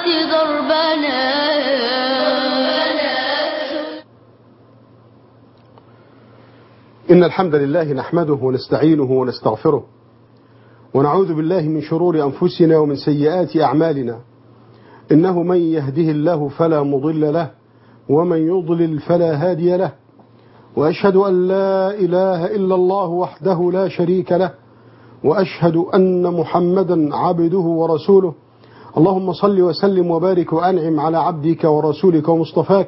ضربنا. إن الحمد لله نحمده ونستعينه ونستغفره ونعوذ بالله من شرور أنفسنا ومن سيئات أعمالنا. إنه من يهده الله فلا مضل له ومن يضلل فلا هادي له، وأشهد أن لا إله إلا الله وحده لا شريك له، وأشهد أن محمدا عبده ورسوله. اللهم صل وسلم وبارك وأنعم على عبدك ورسولك ومصطفاك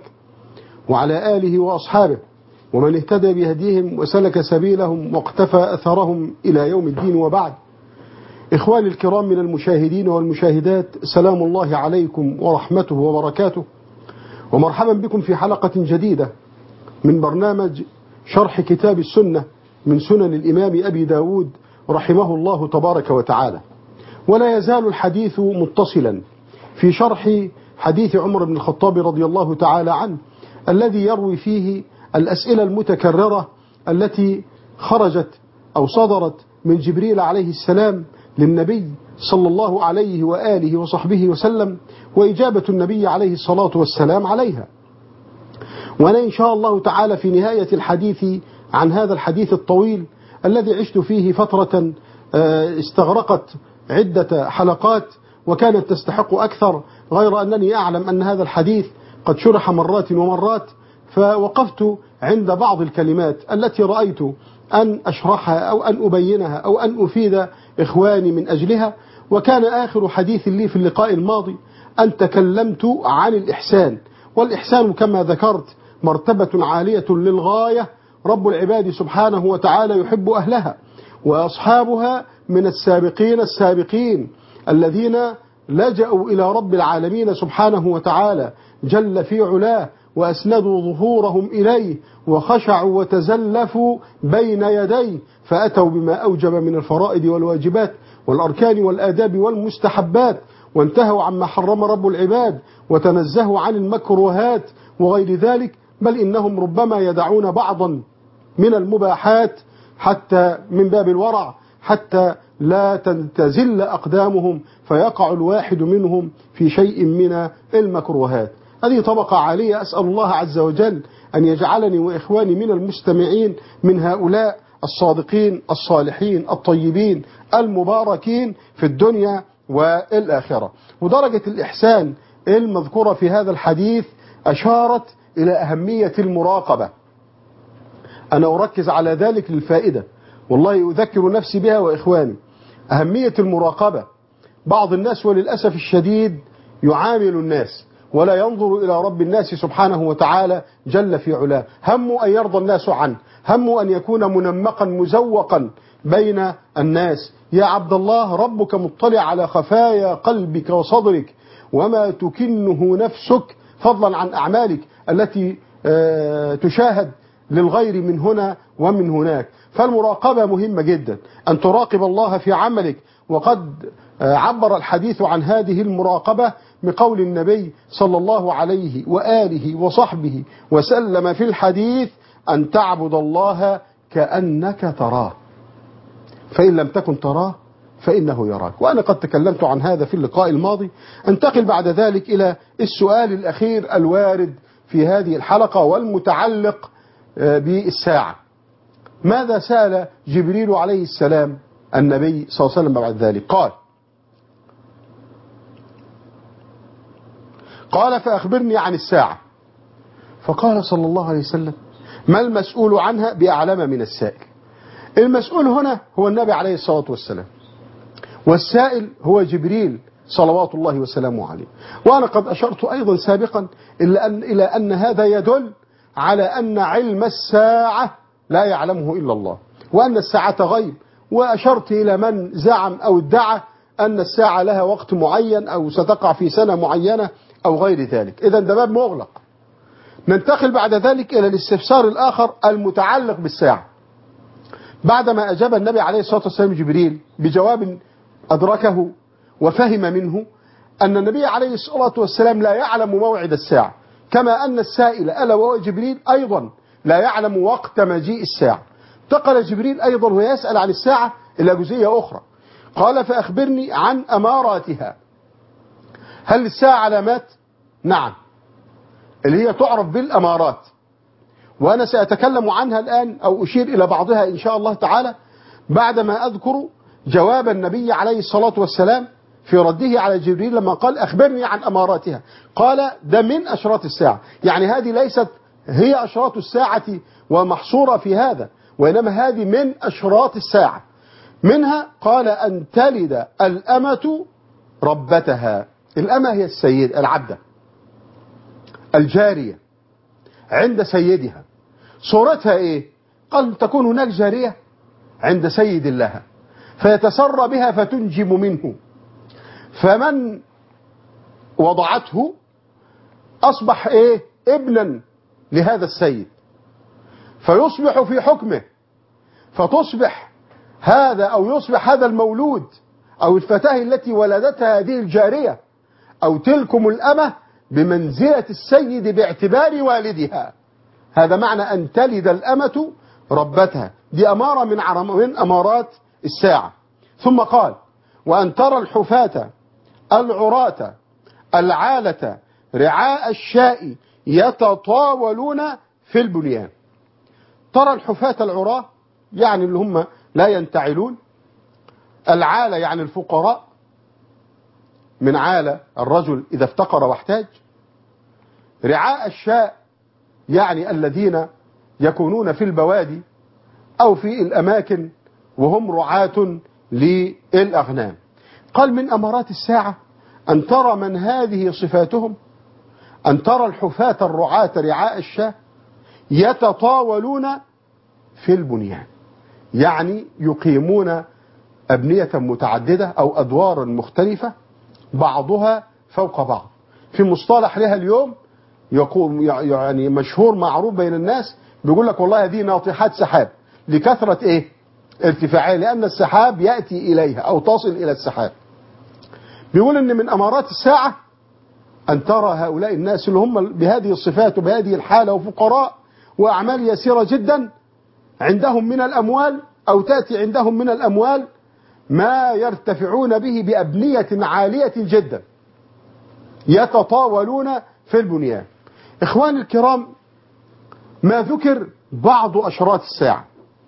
وعلى آله وأصحابه ومن اهتدى بهديهم وسلك سبيلهم واقتفى أثرهم إلى يوم الدين. وبعد، إخواني الكرام من المشاهدين والمشاهدات، سلام الله عليكم ورحمته وبركاته، ومرحبا بكم في حلقة جديدة من برنامج شرح كتاب السنة من سنن الإمام أبي داود رحمه الله تبارك وتعالى. ولا يزال الحديث متصلا في شرح حديث عمر بن الخطاب رضي الله تعالى عنه، الذي يروي فيه الأسئلة المتكررة التي خرجت أو صدرت من جبريل عليه السلام للنبي صلى الله عليه وآله وصحبه وسلم، وإجابة النبي عليه الصلاة والسلام عليها. وأنا إن شاء الله تعالى في نهاية الحديث عن هذا الحديث الطويل الذي عشت فيه فترة استغرقت عدة حلقات وكانت تستحق أكثر، غير أنني أعلم أن هذا الحديث قد شرح مرات ومرات، فوقفت عند بعض الكلمات التي رأيت أن أشرحها أو أن أبينها أو أن أفيد إخواني من أجلها. وكان آخر حديث لي في اللقاء الماضي أن تكلمت عن الإحسان، والإحسان كما ذكرت مرتبة عالية للغاية، رب العباد سبحانه وتعالى يحب أهلها، وأصحابها من السابقين السابقين الذين لجأوا إلى رب العالمين سبحانه وتعالى جل في علاه، وأسندوا ظهورهم إليه وخشعوا وتزلفوا بين يديه، فأتوا بما أوجب من الفرائض والواجبات والأركان والآداب والمستحبات، وانتهوا عما حرم رب العباد، وتنزهوا عن المكروهات وغير ذلك، بل إنهم ربما يدعون بعضا من المباحات حتى من باب الورع حتى لا تزل أقدامهم فيقع الواحد منهم في شيء من المكروهات. هذه طبقة عالية، أسأل الله عز وجل أن يجعلني وإخواني من المستمعين من هؤلاء الصادقين الصالحين الطيبين المباركين في الدنيا والآخرة. ودرجة الإحسان المذكورة في هذا الحديث أشارت إلى أهمية المراقبة. أنا أركز على ذلك للفائدة، والله أذكر نفسي بها وإخواني. أهمية المراقبة، بعض الناس وللأسف الشديد يعامل الناس ولا ينظر إلى رب الناس سبحانه وتعالى جل في علاه، هم أن يرضى الناس عنه، هم أن يكون منمقا مزوقا بين الناس. يا عبد الله، ربك مطلع على خفايا قلبك وصدرك وما تكنه نفسك، فضلا عن أعمالك التي تشاهد للغير من هنا ومن هناك. فالمراقبة مهمة جدا، أن تراقب الله في عملك. وقد عبر الحديث عن هذه المراقبة بقول النبي صلى الله عليه وآله وصحبه وسلم في الحديث: أن تعبد الله كأنك تراه، فإن لم تكن تراه فإنه يراك. وأنا قد تكلمت عن هذا في اللقاء الماضي. انتقل بعد ذلك إلى السؤال الأخير الوارد في هذه الحلقة والمتعلق بالساعة. ماذا سأل جبريل عليه السلام النبي صلى الله عليه وسلم بعد ذلك؟ قال: فأخبرني عن الساعة. فقال صلى الله عليه وسلم: ما المسؤول عنها بأعلم من السائل. المسؤول هنا هو النبي عليه الصلاة والسلام، والسائل هو جبريل صلوات الله وسلامه عليه. وأنا قد أشرت أيضا سابقا إلى أن هذا يدل على أن علم الساعة لا يعلمه إلا الله، وأن الساعة غيب. وأشرت إلى من زعم أو ادعى أن الساعة لها وقت معين أو ستقع في سنة معينة أو غير ذلك. إذن ده باب مغلق. ننتقل بعد ذلك إلى الاستفسار الآخر المتعلق بالساعة. بعدما أجاب النبي عليه الصلاة والسلام جبريل بجواب أدركه وفهم منه أن النبي عليه الصلاة والسلام لا يعلم موعد الساعة، كما أن السائل ألا وهو جبريل أيضا لا يعلم وقت مجيء الساعة. انتقل جبريل أيضا ويسأل عن الساعة إلى جزئية أخرى. قال: فأخبرني عن أماراتها. هل للساعة علامات؟ نعم، اللي هي تعرف بالأمارات، وأنا سأتكلم عنها الآن أو أشير إلى بعضها إن شاء الله تعالى بعدما أذكر جواب النبي عليه الصلاة والسلام في رده على جبريل لما قال أخبرني عن أماراتها. قال ده من أشراط الساعة، يعني هذه ليست هي أشراط الساعة ومحصورة في هذا، وإنما هذه من أشراط الساعة. منها قال أن تلد الأمة ربتها. الأمة هي السيد، العبدة الجارية عند سيدها. صورتها إيه؟ قال تكون هناك جارية عند سيد لها فيتسرى بها فتنجب منه، فمن وضعته أصبح إيه؟ ابنا لهذا السيد، فيصبح في حكمه، فتصبح هذا أو يصبح هذا المولود أو الفتاة التي ولدتها هذه الجارية أو تلكم الأمة بمنزلة السيد باعتبار والدها. هذا معنى أن تلد الأمة ربتها، دي أمارة من أمارات الساعة. ثم قال وأن ترى الحفاة العراة العالة رعاء الشاء يتطاولون في البنيان. ترى الحفاة العراة يعني اللي هم لا ينتعلون، العالة يعني الفقراء، من عالة الرجل إذا افتقر واحتاج، رعاء الشاء يعني الذين يكونون في البوادي أو في الأماكن وهم رعاة للأغنام. قال من أمارات الساعة أن ترى من هذه صفاتهم، أن ترى الحفاة الرعاة رعاء الشاء يتطاولون في البنيان، يعني يقيمون أبنية متعددة أو أدوار مختلفة بعضها فوق بعض. في مصطلح لها اليوم يقوم يعني مشهور معروف بين الناس، بيقول لك والله هذه ناطحات سحاب لكثرة إيه؟ ارتفاعها، لأن السحاب يأتي إليها أو تصل إلى السحاب. بيقول إن من أمارات الساعة أن ترى هؤلاء الناس اللي هم بهذه الصفات وبهذه الحالة وفقراء وأعمال يسيرة جدا عندهم من الأموال، أو تأتي عندهم من الأموال ما يرتفعون به بأبنية عالية جدا يتطاولون في البنيان. إخواني الكرام، ما ذكر بعض أشراط الساعة،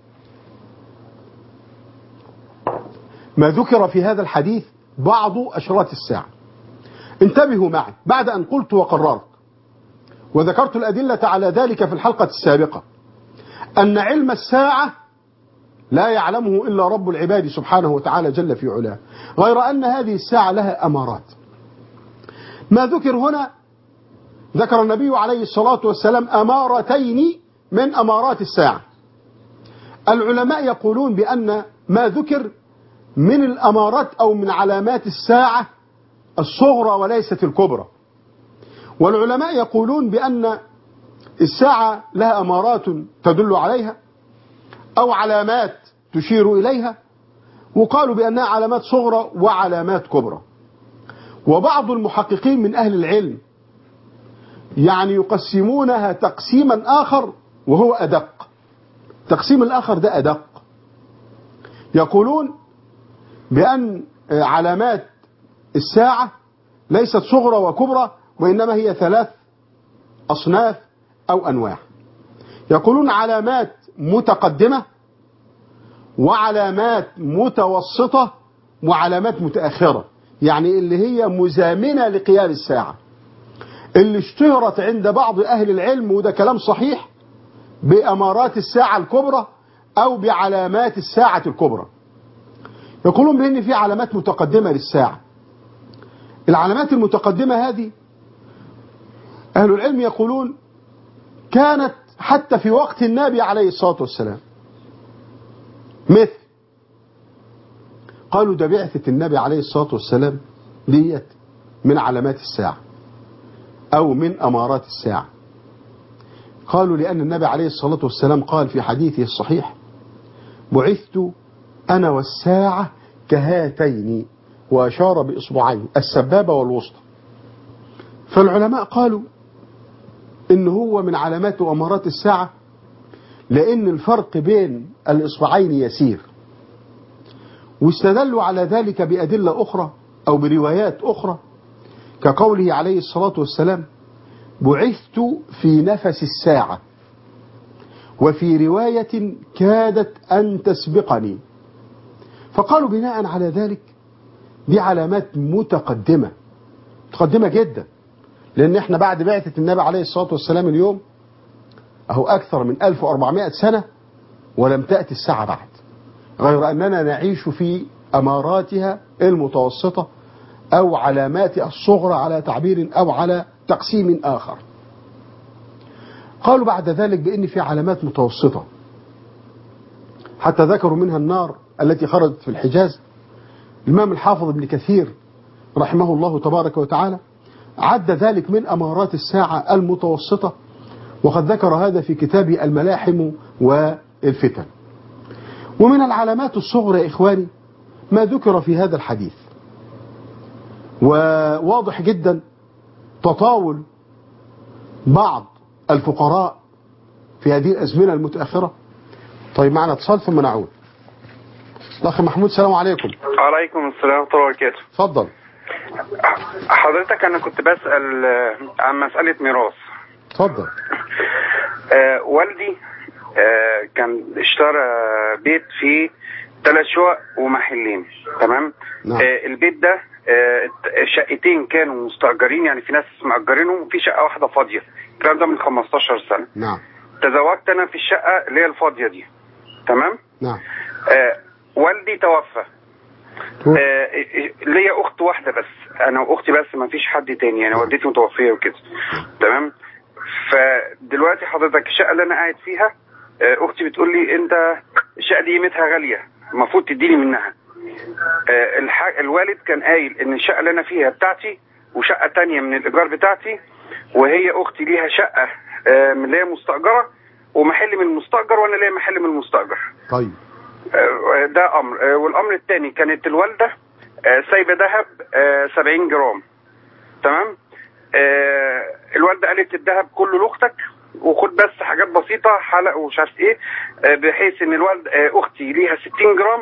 ما ذكر في هذا الحديث بعض أشراط الساعة. انتبهوا معي، بعد أن قلت وقررت وذكرت الأدلة على ذلك في الحلقة السابقة أن علم الساعة لا يعلمه إلا رب العباد سبحانه وتعالى جل في علاه، غير أن هذه الساعة لها أمارات. ما ذكر هنا ذكر النبي عليه الصلاة والسلام أمارتين من أمارات الساعة. العلماء يقولون بأن ما ذكر من الأمارات أو من علامات الساعة الصغرى وليست الكبرى، والعلماء يقولون بأن الساعة لها أمارات تدل عليها أو علامات تشير إليها، وقالوا بأنها علامات صغرى وعلامات كبرى. وبعض المحققين من أهل العلم يعني يقسمونها تقسيما آخر وهو أدق. التقسيم الآخر ده أدق، يقولون بأن علامات الساعة ليست صغرى وكبرى، وإنما هي ثلاث أصناف أو أنواع. يقولون علامات متقدمة وعلامات متوسطة وعلامات متأخرة، يعني اللي هي مزامنة لقيام الساعة، اللي اشتهرت عند بعض أهل العلم وده كلام صحيح بأمارات الساعة الكبرى أو بعلامات الساعة الكبرى. يقولون بأن في علامات متقدمة للساعة. العلامات المتقدمة هذه أهل العلم يقولون كانت حتى في وقت النبي عليه الصلاة والسلام، مثل قالوا ده بعثة النبي عليه الصلاة والسلام ديت من علامات الساعة أو من أمارات الساعة. قالوا لأن النبي عليه الصلاة والسلام قال في حديثه الصحيح بعثت أنا والساعة كهاتين، وأشار بإصبعين السبابة والوسطى. فالعلماء قالوا إن هو من علامات وأمارات الساعة لأن الفرق بين الإصبعين يسير، واستدلوا على ذلك بأدلة أخرى أو بروايات أخرى، كقوله عليه الصلاة والسلام: بعثت في نفس الساعة، وفي رواية كادت أن تسبقني. فقالوا بناء على ذلك دي علامات متقدمة جدا، لأن احنا بعد بعثة النبي عليه الصلاة والسلام اليوم أهو أكثر من 1400 سنة ولم تأتي الساعة بعد، غير أننا نعيش في أماراتها المتوسطة أو علاماتها الصغرى على تعبير أو على تقسيم آخر. قالوا بعد ذلك بأن في علامات متوسطة، حتى ذكروا منها النار التي خرجت في الحجاز. الإمام الحافظ ابن كثير رحمه الله تبارك وتعالى عد ذلك من أمارات الساعة المتوسطة، وقد ذكر هذا في كتابه الملاحم والفتن. ومن العلامات الصغرى يا إخواني ما ذكر في هذا الحديث، وواضح جدا تطاول بعض الفقراء في هذه الأزمنة المتأخرة. طيب معنا اتصال ثم نعود. الأخ محمود السلام عليكم. وعليكم السلام ورحمة الله وبركاته. اتفضل. حضرتك أنا كنت بسأل عن مسألة ميراث. اتفضل. والدي كان اشترى بيت فيه 3 شقق ومحلين، تمام؟ نعم. البيت ده شقتين كانوا مستأجرين، يعني في ناس مأجرينهم، وفي شقة واحدة فاضية. الكلام ده من 15 سنة. نعم. تزوجت أنا في الشقة اللي هي الفاضية دي، تمام؟ نعم. والدي توفى. ليا اخت واحده بس، انا واختي بس، ما فيش حد تاني، يعني والدتي متوفيه وكده، تمام؟ فدلوقتي حضرتك الشقه اللي انا قاعد فيها، اختي بتقول لي انت الشقه دي قيمتها غاليه، المفروض تديني منها. الوالد كان قايل ان الشقه اللي انا فيها بتاعتي، وشقه تانية من الايجار بتاعتي، وهي اختي ليها شقه من اللي هي مستاجره، ومحل من المستاجر، وانا ليا محل من المستاجر. طيب. ده امر. والامر الثاني كانت الوالده سايبه ذهب 70 جرام، تمام؟ الوالده قالت الذهب كله لاختك، وخد بس حاجات بسيطه حلق ومش عارف ايه، بحيث ان الوالد اختي ليها 60 جرام،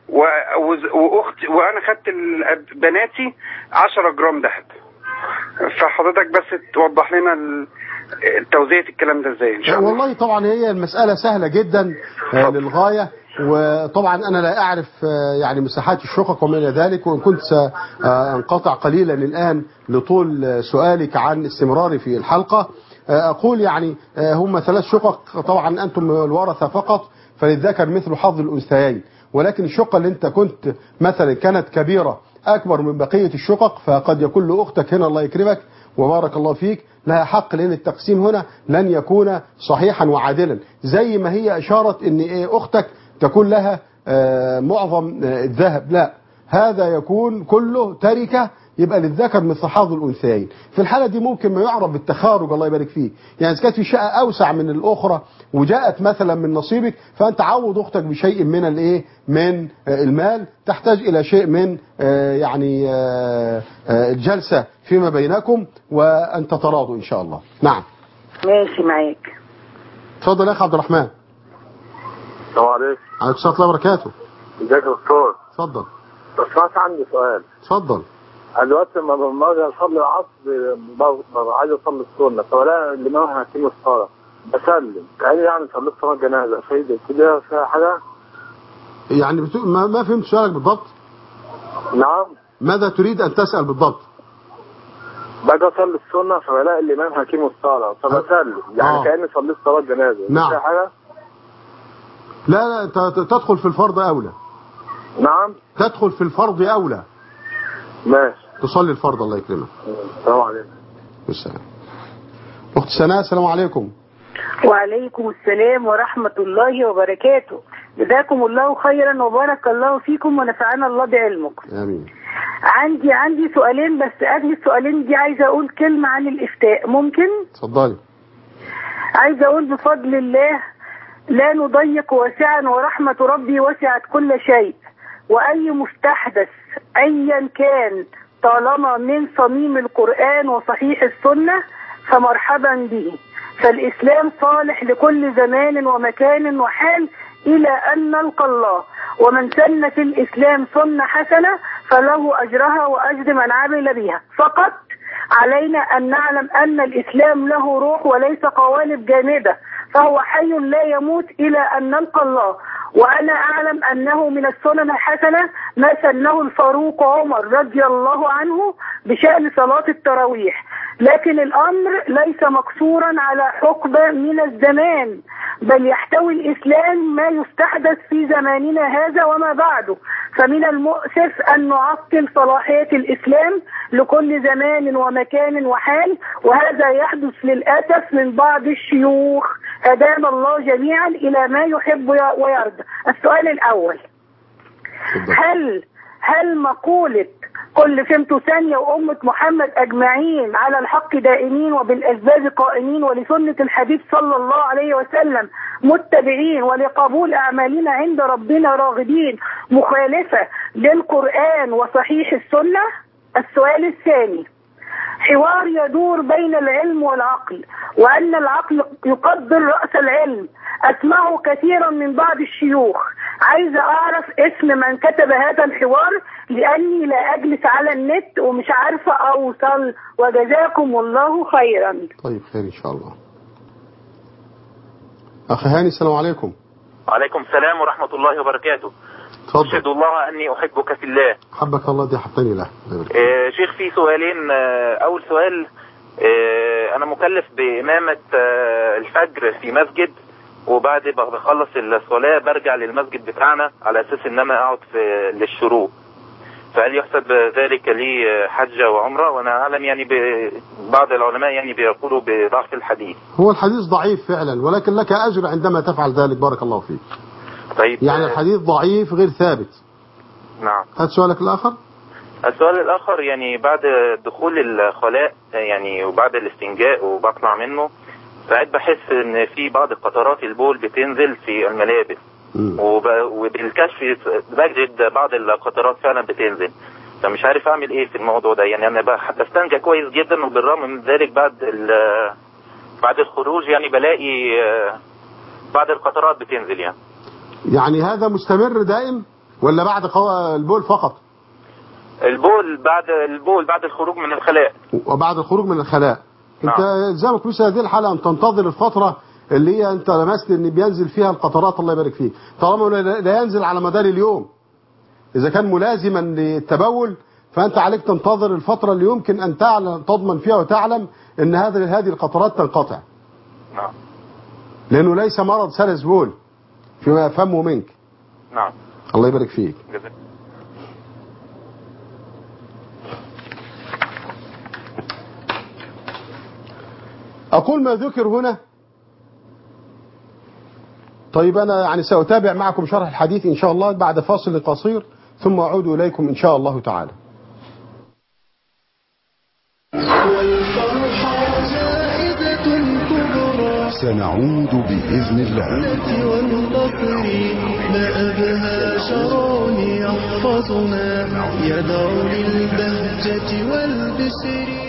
واختي وانا خدت بناتي 10 جرام ذهب. فحضرتك بس توضح لنا توزيع الكلام ده ازاي ان شاء الله. والله طبعا هي المسألة سهلة جدا للغاية، وطبعا أنا لا أعرف يعني مساحات الشقق وما إلى ذلك، وإن كنت سأنقطع قليلا الآن لطول سؤالك عن استمراري في الحلقة، أقول يعني هم 3 شقق، طبعا أنتم الورثة فقط، فللذكر مثل حظ الأنثيين، ولكن الشقة اللي أنت كنت مثلا كانت كبيرة أكبر من بقية الشقق، فقد يكون لأختك هنا الله يكرمك وبارك الله فيك لها حق، لأن التقسيم هنا لن يكون صحيحا وعادلا، زي ما هي أشارت أن أختك تكون لها معظم الذهب، لا، هذا يكون كله تركة، يبقى للذكر مثل حظ الأنثيين. في الحالة دي ممكن ما يعرف بالتخارج الله يبارك فيه، يعني إذا كانت في شقة أوسع من الأخرى وجاءت مثلا من نصيبك، فأنت عوض أختك بشيء من الإيه، من المال، تحتاج إلى شيء من يعني الجلسة فيما بينكم، وأن تتراضوا إن شاء الله. نعم. ماشي معاك. اتفضل يا أخي عبد الرحمن. السلام عليكم. عليكم السلام ورحمة الله وبركاته. ازيك يا دكتور؟ اتفضل. بس عندي سؤال. اتفضل. انا دلوقتي لما باجي اصلي العصر ببقى عايز اصلي السنه، فبلاقي الامام هيتم الصلاه بسلم، يعني صليت صلاه جنازه، كده فيها حاجه؟ يعني ما فهمت سؤالك بالضبط. نعم. ماذا تريد أن تسأل بالضبط؟ باجي اصلي السنه فبلاقي الامام هيتم الصلاه فبسلم، يعني كاني صليت صلاه جنازه. نعم. فيها حاجه؟ لا تدخل في الفرض أولى. نعم. تدخل في الفرض أولى. ماشي. تصلي الفرض الله يكرمك. السلام عليكم. السلام. أخت سناء السلام عليكم. وعليكم السلام ورحمة الله وبركاته. جزاكم الله خيرا وبارك الله فيكم ونفعنا الله بعلمكم. آمين. عندي سؤالين، بس قبل السؤالين دي عايزة أقول كلمة عن الإفتاء، ممكن؟ اتفضلي. عايزة أقول بفضل الله لا نضيق واسعا، ورحمة ربي وسعت كل شيء، وأي مستحدث أيا كان طالما من صميم القرآن وصحيح السنة فمرحبا به، فالإسلام صالح لكل زمان ومكان وحال إلى أن نلقى الله، ومن سن في الإسلام سنة حسنة فله أجرها وأجر من عمل بها، فقط علينا أن نعلم أن الإسلام له روح وليس قوالب جامدة، فهو حي لا يموت إلى أن نلقى الله. وأنا أعلم أنه من السنن الحسنة ما سنه الفاروق عمر رضي الله عنه بشأن صلاة التراويح، لكن الأمر ليس مقصورا على حقبة من الزمان، بل يحتوي الإسلام ما يستحدث في زماننا هذا وما بعده. فمن المؤسف أن نعطل صلاحية الإسلام لكل زمان ومكان وحال، وهذا يحدث للأسف من بعض الشيوخ. هدانا الله جميعا إلى ما يحب ويرضى. السؤال الأول، هل مقولة كل فهمت ثانية وأمة محمد أجمعين على الحق دائمين وبالأسباب قائمين ولسنة الحبيب صلى الله عليه وسلم متبعين ولقبول أعمالنا عند ربنا راغبين مخالفة للقرآن وصحيح السنة؟ السؤال الثاني، حوار يدور بين العلم والعقل، وأن العقل يقدر رأس العلم، أسمعه كثيرا من بعض الشيوخ. عايزة أعرف اسم من كتب هذا الحوار لأني لا أجلس على النت ومش عارفة أوصل، وجزاكم الله خيرا. طيب خير إن شاء الله. أخي هاني السلام عليكم. وعليكم السلام ورحمة الله وبركاته. أشهد الله أني أحبك في الله. حبك الله دي حبتني له. شيخ في سؤالين. أول سؤال، أنا مكلف بإمامة الفجر في مسجد، وبعد بخلص الصلاة برجع للمسجد بتاعنا على أساس إن أنا أقعد للشروق، فهل يحسب ذلك لي حجة وعمرة؟ وأنا أعلم يعني بعض العلماء يعني بيقولوا بضعف الحديث. هو الحديث ضعيف فعلا، ولكن لك أجر عندما تفعل ذلك، بارك الله فيك. طيب يعني الحديث ضعيف غير ثابت. نعم. هات سؤالك الآخر. السؤال الآخر، يعني بعد دخول الخلاء يعني وبعد الاستنجاء وبطلع منه، ساعات بحس ان في بعض قطرات البول بتنزل في الملابس، وبالكشف بجد بعض القطرات فعلا بتنزل، فمش عارف اعمل ايه في الموضوع ده. يعني انا بستنجى كويس جدا، وبالرغم من ذلك بعد الخروج يعني بلاقي بعض القطرات بتنزل. يعني هذا مستمر دائم ولا بعد البول فقط؟ البول بعد الخروج من الخلاء. وبعد الخروج من الخلاء. انت الزامك مثل هذه الحالة ان تنتظر الفترة اللي هي انت لمست ان بينزل فيها القطرات، الله يبارك فيك، طالما لا ينزل على مدار اليوم. اذا كان ملازما للتبول فانت عليك تنتظر الفترة اللي يمكن ان تضمن فيها وتعلم ان هذه القطرات تنقطع. نعم. لانه ليس مرض سلس بول فيما يفهمه منك. نعم. الله يبارك فيك. أقول ما ذكر هنا. طيب أنا يعني سأتابع معكم شرح الحديث إن شاء الله بعد فاصل قصير، ثم أعود إليكم إن شاء الله تعالى. سنعود بإذن الله. ما أبهى شرون يحفظنا يدعو للبهجة والبشر.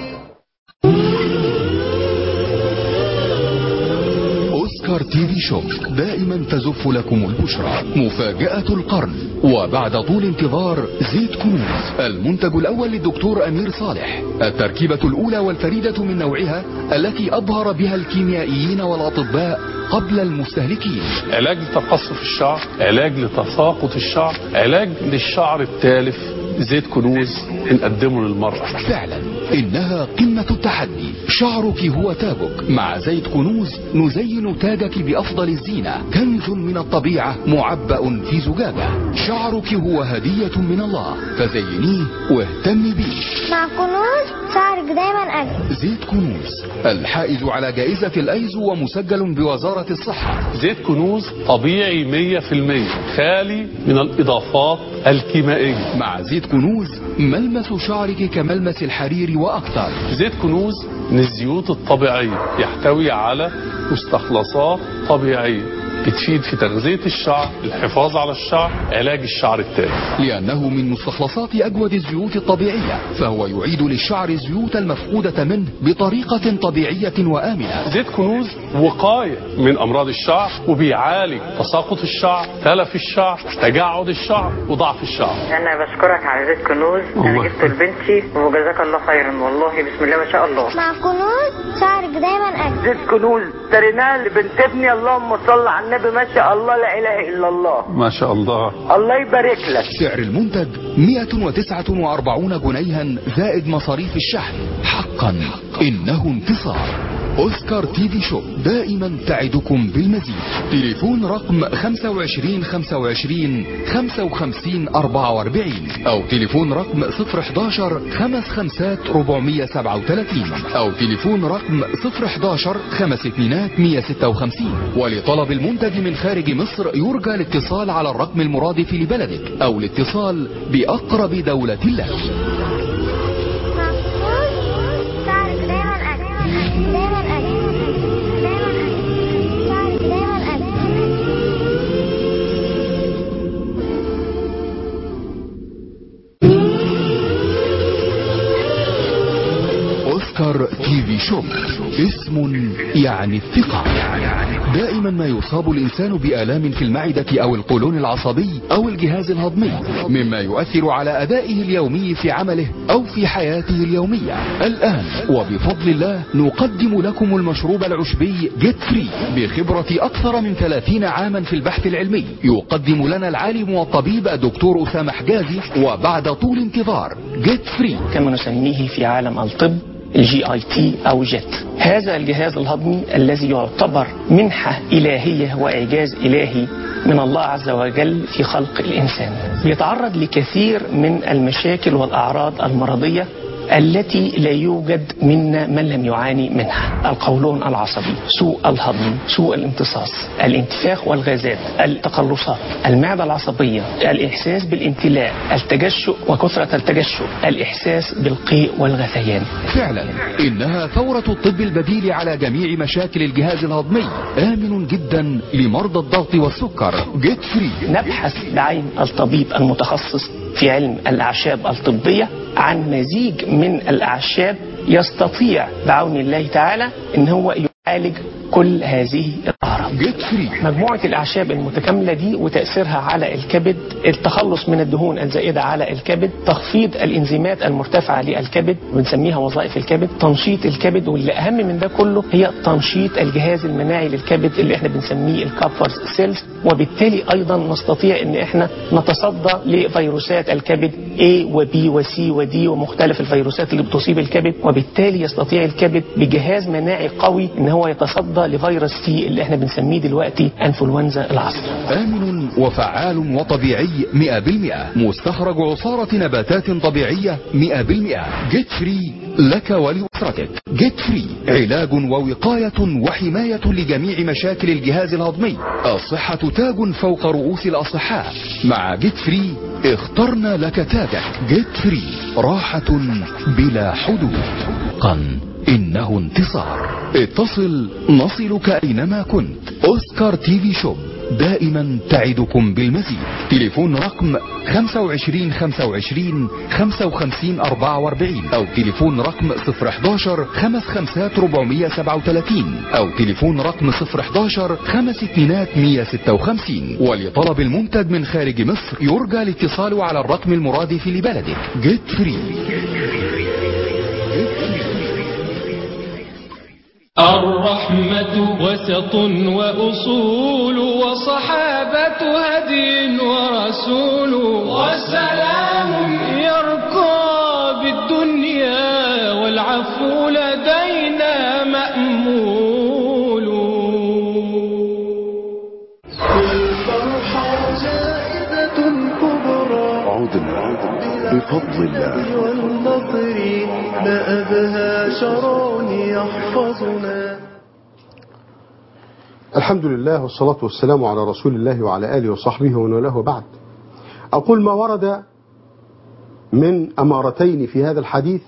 أوسكار تي في شوك دائما تزف لكم البشرى. مفاجأة القرن، وبعد طول انتظار زيت كنوز، المنتج الأول للدكتور أمير صالح، التركيبة الأولى والفريدة من نوعها التي أبهر بها الكيميائيين والأطباء قبل المستهلكين. علاج لتقصف الشعر، علاج لتساقط الشعر، علاج للشعر التالف. زيت كنوز نقدمه للمرأة. فعلا إنها قمة التحدي. شعرك هو تاجك، مع زيت كنوز نزين تاجك بأفضل الزينة. كنز من الطبيعة معبأ في زجاجة. شعرك هو هدية من الله، فزينيه واهتمي بيه. مع كنوز شعرك دايما أجمل. زيت كنوز الحائز على جائزة الأيزو ومسجل بوزارة الصحة. زيت كنوز طبيعي 100%، خالي من الإضافات الكيميائية. مع زيت كنوز ملمس شعرك كملمس الحرير وأكثر. زيت كنوز من الزيوت الطبيعية، يحتوي على مستخلصات طبيعية بتفيد في تغذية الشعر، الحفاظ على الشعر، علاج الشعر التالف. لأنه من مستخلصات أجود الزيوت الطبيعية، فهو يعيد للشعر الزيوت المفقودة منه بطريقة طبيعية وآمنة. زيت كنوز وقاية من أمراض الشعر، وبيعالج تساقط الشعر، تلف الشعر، تجعد الشعر، وضعف الشعر. أنا بشكرك على زيت كنوز، أنا جبته لبنتي وجزاك الله خيرا، والله بسم الله ما شاء الله. مع كنوز شعرك دايما أجمل. زيت كنوز اشتريناه لبنت ابني، اللهم صل على النبي، ما شاء الله لا إله إلا الله. ما شاء الله. الله يبارك لك. سعر المنتج 149 جنيها زائد مصاريف الشحن. حقا إنه انتصار. أوسكار تي في شوب دائما تعدكم بالمزيد. تليفون رقم 25 25 55 44 أو تليفون رقم 011 55 437 أو تليفون رقم 011 52 156. ولطلب المنتج من خارج مصر يرجى الاتصال على الرقم المرادف لبلدك أو الاتصال بأقرب دولة لك. أوسكار تي في شوب اسم يعني الثقة. دائما ما يصاب الإنسان بآلام في المعدة أو القولون العصبي أو الجهاز الهضمي، مما يؤثر على أدائه اليومي في عمله أو في حياته اليومية. الآن وبفضل الله نقدم لكم المشروب العشبي جيت فري بخبرة أكثر من 30 عاما في البحث العلمي. يقدم لنا العالم والطبيب الدكتور أسامة حجازي، وبعد طول انتظار جيت فري كما نسميه في عالم الطب الGIT أو جيت. هذا الجهاز الهضمي الذي يعتبر منحة إلهية وإعجاز إلهي من الله عز وجل في خلق الإنسان، بيتعرض لكثير من المشاكل والأعراض المرضية التي لا يوجد منا من لم يعاني منها: القولون العصبي، سوء الهضم، سوء الامتصاص، الانتفاخ والغازات، التقلصات، المعدة العصبية، الإحساس بالامتلاء، التجشؤ وكثرة التجشؤ، الإحساس بالقيء والغثيان. فعلا إنها ثورة الطب البديل على جميع مشاكل الجهاز الهضمي، آمن جدا لمرضى الضغط والسكر. جيت فري. نبحث بعين الطبيب المتخصص في علم الأعشاب الطبية عن مزيج من الأعشاب يستطيع بعون الله تعالى إن هو يعالج كل هذه الأعراض. مجموعة الأعشاب المتكاملة دي وتأثيرها على الكبد، التخلص من الدهون الزائدة على الكبد، تخفيض الإنزيمات المرتفعة للكبد بنسميها وظائف الكبد، تنشيط الكبد، واللي أهم من ده كله هي تنشيط الجهاز المناعي للكبد اللي احنا بنسميه الكابفرز سيلز، وبالتالي أيضا نستطيع إن احنا نتصدى لفيروسات الكبد A و B و C و D ومختلف الفيروسات اللي بتصيب الكبد، وبالتالي يستطيع الكبد بجهاز مناعي قوي إن هو يتصدى لفيروس سي اللي احنا بنسميه دلوقتي انفلونزا العصر. آمن وفعال وطبيعي 100%، مستخرج عصارة نباتات طبيعية 100%. جيت فري لك ولأسرتك. جيت فري علاج ووقاية وحماية لجميع مشاكل الجهاز الهضمي. الصحة تاج فوق رؤوس الأصحاء. مع جيت فري اخترنا لك تاجك. جيت فري راحة بلا حدود. إنه انتصار. اتصل نصلك أينما كنت. أوسكار تي في شوب دائما تعدكم بالمزيد. تليفون رقم 25 25 55 44 أو تليفون رقم 011 55 437 أو تليفون رقم 011 52 156. ولطلب المنتج من خارج مصر يرجى الاتصال على الرقم المرادف لبلدك. جيت فري. الرحمة وسط وأصول وصحابة هدي ورسول والسلام يرقى بالدنيا والعفو لدينا مأمول. الفرحة جائزة كبرى عدنا بفضل الله والنصر ما أبهى شرع يحفظنا. الحمد لله والصلاة والسلام على رسول الله وعلى آله وصحبه ومن والاه بعد. أقول ما ورد من أمارتين في هذا الحديث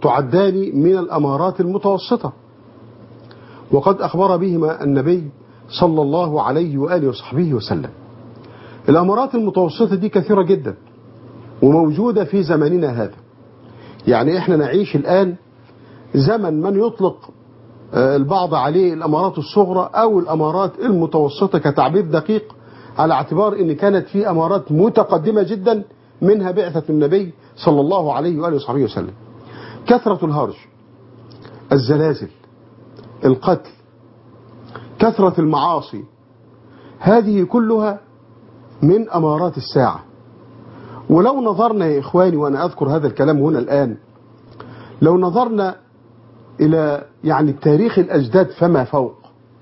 تعدان من الأمارات المتوسطة، وقد أخبر بهما النبي صلى الله عليه وآله وصحبه وسلم. الأمارات المتوسطة دي كثيرة جدا وموجودة في زماننا هذا. يعني احنا نعيش الآن زمن من يطلق البعض عليه الأمارات الصغرى أو الأمارات المتوسطة كتعبير دقيق، على اعتبار ان كانت في أمارات متقدمة جدا منها بعثة النبي صلى الله عليه وآله وصحبه وسلم. كثرة الهرج، الزلازل، القتل، كثرة المعاصي، هذه كلها من أمارات الساعة. ولو نظرنا يا إخواني، وأنا أذكر هذا الكلام هنا الآن، لو نظرنا إلى يعني تاريخ الأجداد فما فوق،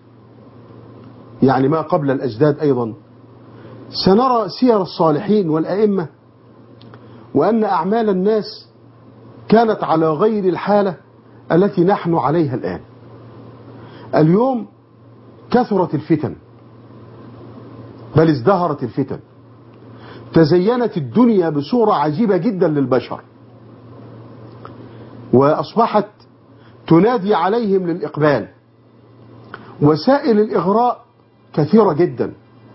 يعني ما قبل الأجداد أيضا، سنرى سير الصالحين والأئمة، وأن أعمال الناس كانت على غير الحالة التي نحن عليها الآن. اليوم كثرت الفتن، بل ازدهرت الفتن، تزينت الدنيا بصورة عجيبة جدا للبشر، وأصبحت تنادي عليهم للإقبال. وسائل الإغراء كثيرة جدا.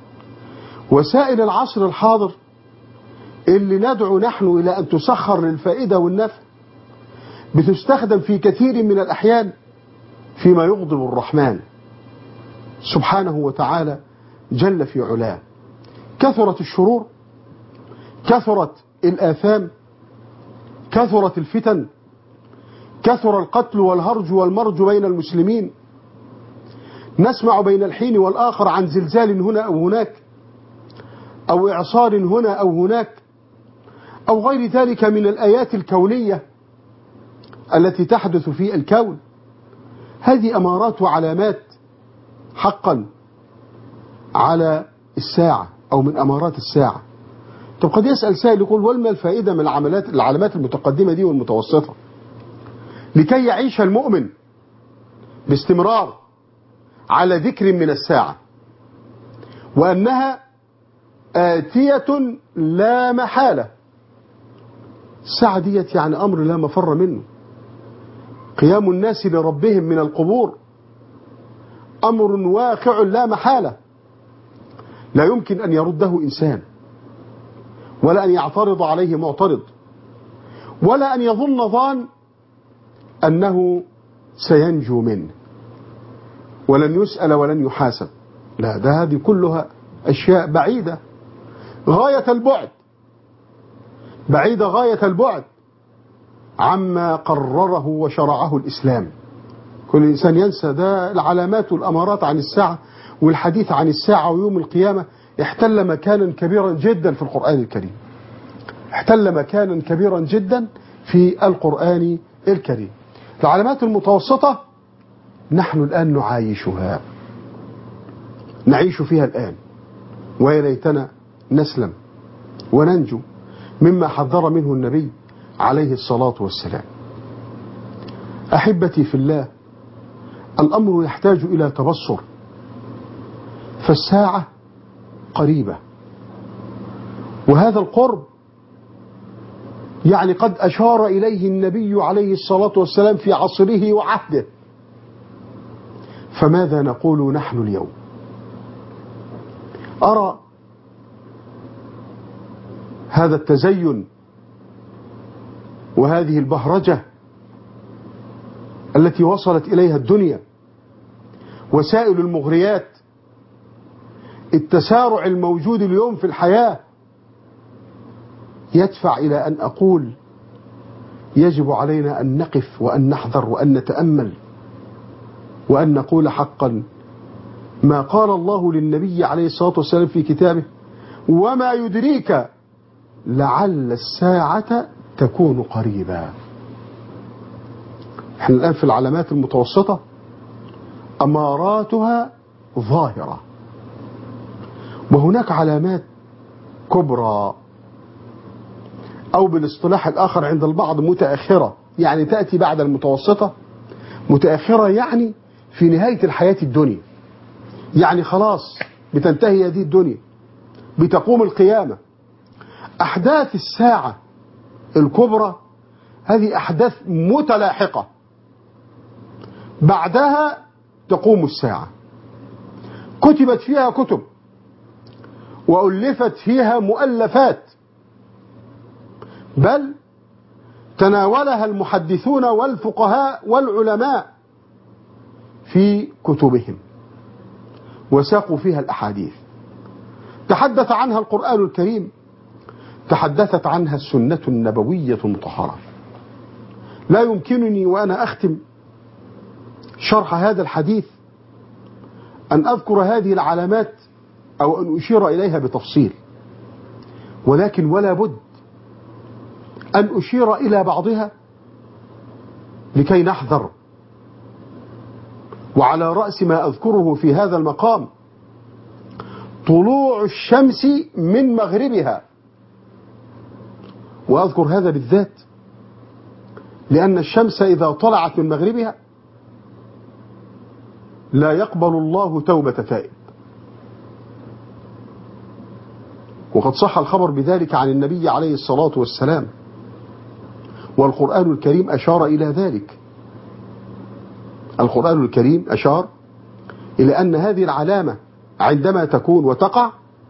وسائل العصر الحاضر اللي ندعو نحن إلى أن تسخر للفائدة والنفع بتستخدم في كثير من الأحيان فيما يغضب الرحمن سبحانه وتعالى جل في علاه. كثرت الشرور، كثرت الآثام، كثرت الفتن، كثر القتل والهرج والمرج بين المسلمين. نسمع بين الحين والآخر عن زلزال هنا أو هناك، أو إعصار هنا أو هناك، أو غير ذلك من الآيات الكونية التي تحدث في الكون. هذه أمارات وعلامات حقا على الساعة أو من أمارات الساعة. طب قد يسأل سائل يقول: وما الفائدة من العلامات المتقدمة دي والمتوسطة؟ لكي يعيش المؤمن باستمرار على ذكر من الساعة، وأنها آتية لا محالة. الساعة ديت يعني أمر لا مفر منه. قيام الناس لربهم من القبور أمر واقع لا محالة، لا يمكن أن يرده إنسان، ولا أن يعترض عليه معترض، ولا أن يظن ظان أنه سينجو منه ولن يسأل ولن يحاسب. لا، ده هذه كلها أشياء بعيدة غاية البعد، بعيدة غاية البعد عما قرره وشرعه الإسلام. كل إنسان ينسى ده. العلامات والأمارات عن الساعة والحديث عن الساعة ويوم القيامة احتل مكانا كبيرا جدا في القرآن الكريم، احتل مكانا كبيرا جدا في القرآن الكريم. العلامات المتوسطة نحن الآن نعايشها، نعيش فيها الآن، ويا ليتنا نسلم وننجو مما حذر منه النبي عليه الصلاة والسلام. أحبتي في الله، الأمر يحتاج إلى تبصر، فالساعة قريبة، وهذا القرب يعني قد أشار إليه النبي عليه الصلاة والسلام في عصره وعهده. فماذا نقول نحن اليوم؟ أرى هذا التزين وهذه البهرجة التي وصلت إليها الدنيا، وسائل المغريات، التسارع الموجود اليوم في الحياة، يدفع إلى أن أقول يجب علينا أن نقف وأن نحذر وأن نتأمل وأن نقول حقا ما قال الله للنبي عليه الصلاة والسلام في كتابه: وما يدريك لعل الساعة تكون قريبا. احنا الآن في العلامات المتوسطة أماراتها ظاهرة، وهناك علامات كبرى، أو بالاصطلاح الآخر عند البعض متأخرة، يعني تأتي بعد المتوسطة. متأخرة يعني في نهاية الحياة الدنيا، يعني خلاص بتنتهي هذه الدنيا، بتقوم القيامة. أحداث الساعة الكبرى هذه أحداث متلاحقة، بعدها تقوم الساعة. كتبت فيها كتب وألفت فيها مؤلفات، بل تناولها المحدثون والفقهاء والعلماء في كتبهم وساقوا فيها الأحاديث. تحدث عنها القرآن الكريم، تحدثت عنها السنة النبوية المطهرة. لا يمكنني وأنا أختم شرح هذا الحديث أن أذكر هذه العلامات أو أن أشير إليها بتفصيل، ولكن ولا بد أن أشير إلى بعضها لكي نحذر. وعلى رأس ما أذكره في هذا المقام طلوع الشمس من مغربها، وأذكر هذا بالذات لأن الشمس إذا طلعت من مغربها لا يقبل الله توبة تائب، وقد صح الخبر بذلك عن النبي عليه الصلاة والسلام، والقرآن الكريم أشار إلى ذلك. القرآن الكريم أشار إلى أن هذه العلامة عندما تكون وتقع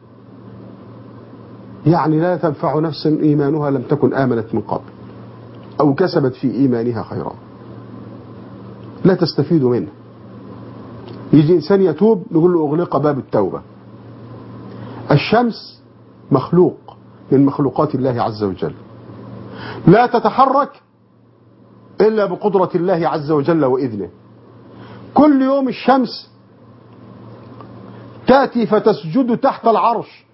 يعني لا تنفع نفس إيمانها لم تكن آمنت من قبل أو كسبت في إيمانها خيرا، لا تستفيد منه. يجي إنسان يتوب نقول له أغلق باب التوبة. الشمس مخلوق من مخلوقات الله عز وجل، لا تتحرك إلا بقدرة الله عز وجل وإذنه. كل يوم الشمس تأتي فتسجد تحت العرش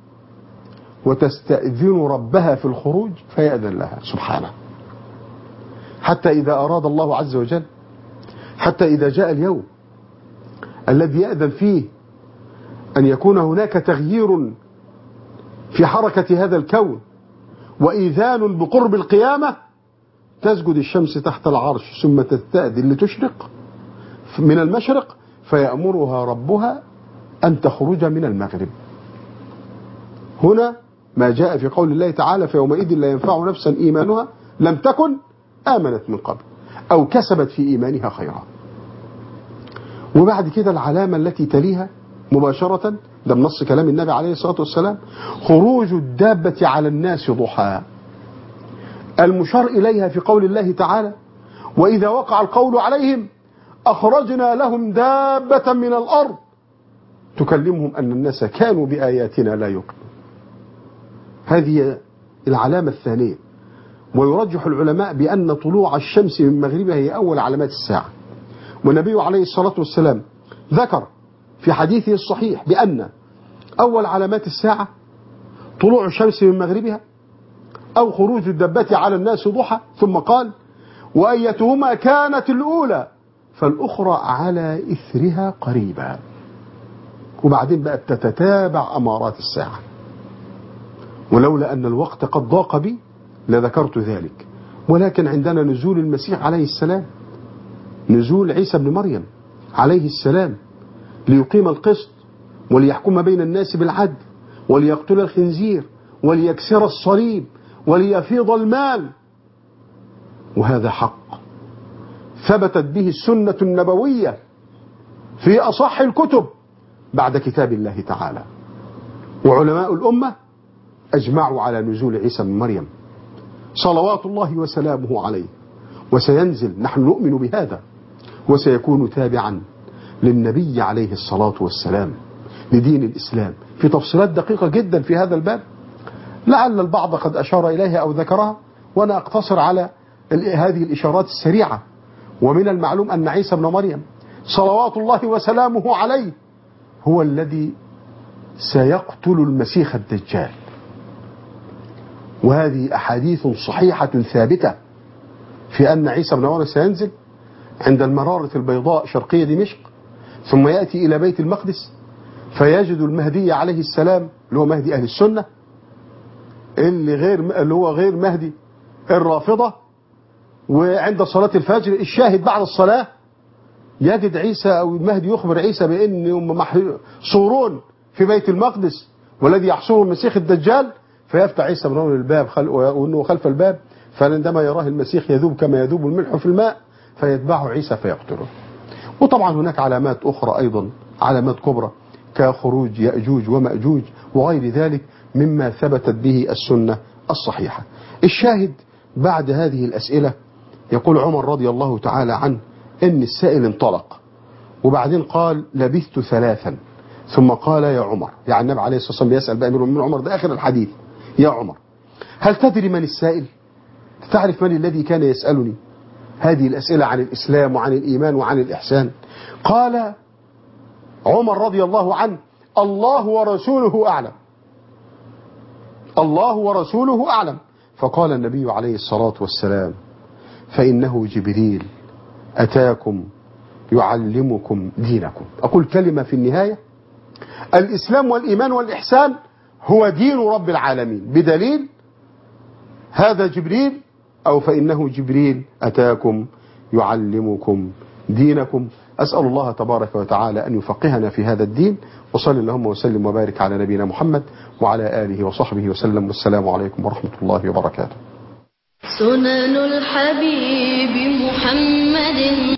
وتستأذن ربها في الخروج فيأذن لها سبحانه، حتى إذا أراد الله عز وجل، حتى إذا جاء اليوم الذي يأذن فيه أن يكون هناك تغيير في حركة هذا الكون وإيذان بقرب القيامة، تسجد الشمس تحت العرش ثم تستأذن لتشرق من المشرق فيأمرها ربها أن تخرج من المغرب. هنا ما جاء في قول الله تعالى فيومئذ لا ينفع نفسا إيمانها لم تكن آمنت من قبل أو كسبت في إيمانها خيرا. وبعد كده العلامة التي تليها مباشرة، ده بنص كلام النبي عليه الصلاة والسلام، خروج الدابة على الناس ضحى، المشار إليها في قول الله تعالى وإذا وقع القول عليهم أخرجنا لهم دابة من الأرض تكلمهم أن الناس كانوا بآياتنا لا يؤمنون. هذه العلامة الثانية. ويرجح العلماء بأن طلوع الشمس من مغربها هي أول علامات الساعة، والنبي عليه الصلاة والسلام ذكر في حديثه الصحيح بأن أول علامات الساعة طلوع الشمس من مغربها أو خروج الدبة على الناس ضحى، ثم قال وأيتهما كانت الأولى فالأخرى على إثرها قريبا. وبعدين بقى تتتابع أمارات الساعة، ولولا أن الوقت قد ضاق بي لذكرت ذلك. ولكن عندنا نزول المسيح عليه السلام، نزول عيسى بن مريم عليه السلام ليقيم القسط وليحكم بين الناس بالعدل وليقتل الخنزير وليكسر الصليب وليفيض المال، وهذا حق ثبتت به السنة النبوية في أصح الكتب بعد كتاب الله تعالى. وعلماء الأمة أجمعوا على نزول عيسى بن مريم صلوات الله وسلامه عليه، وسينزل، نحن نؤمن بهذا، وسيكون تابعا للنبي عليه الصلاة والسلام لدين الإسلام. في تفصيلات دقيقة جدا في هذا الباب لعل البعض قد أشار إليها أو ذكرها، وأنا أقتصر على هذه الإشارات السريعة. ومن المعلوم أن عيسى بن مريم صلوات الله وسلامه عليه هو الذي سيقتل المسيح الدجال، وهذه أحاديث صحيحة ثابتة في أن عيسى بن مريم سينزل عند المرارة البيضاء شرقية دمشق، ثم يأتي إلى بيت المقدس فيجد المهدي عليه السلام اللي هو مهدي أهل السنة، اللي هو غير مهدي الرافضة. وعند صلاة الفجر الشاهد بعد الصلاة يجد عيسى أو المهدي يخبر عيسى بأنهم محصورون في بيت المقدس والذي يحصره المسيح الدجال، فيفتح عيسى بن مريم الباب وأنه خلف الباب، فعندما يراه المسيح يذوب كما يذوب الملح في الماء فيتبعه عيسى فيقتله. وطبعا هناك علامات أخرى أيضا، علامات كبرى كخروج يأجوج ومأجوج وغير ذلك مما ثبتت به السنة الصحيحة. الشاهد بعد هذه الأسئلة يقول عمر رضي الله تعالى عنه إن السائل انطلق وبعدين قال لبثت 3 ثم قال يا عمر، يعني النبي عليه الصلاة والسلام يسأل بأمير المؤمنين عمر، ده آخر الحديث، يا عمر هل تدري من السائل؟ تعرف من الذي كان يسألني هذه الأسئلة عن الإسلام وعن الإيمان وعن الإحسان؟ قال عمر رضي الله عنه الله ورسوله أعلم، الله ورسوله أعلم. فقال النبي عليه الصلاة والسلام فإنه جبريل أتاكم يعلمكم دينكم. أقول كلمة في النهاية، الإسلام والإيمان والإحسان هو دين رب العالمين، بدليل هذا جبريل أو فإنه جبريل أتاكم يعلمكم دينكم. أسأل الله تبارك وتعالى أن يفقهنا في هذا الدين، وصل اللهم وسلم وبارك على نبينا محمد وعلى آله وصحبه وسلم، والسلام عليكم ورحمة الله وبركاته. سنن الحبيب محمد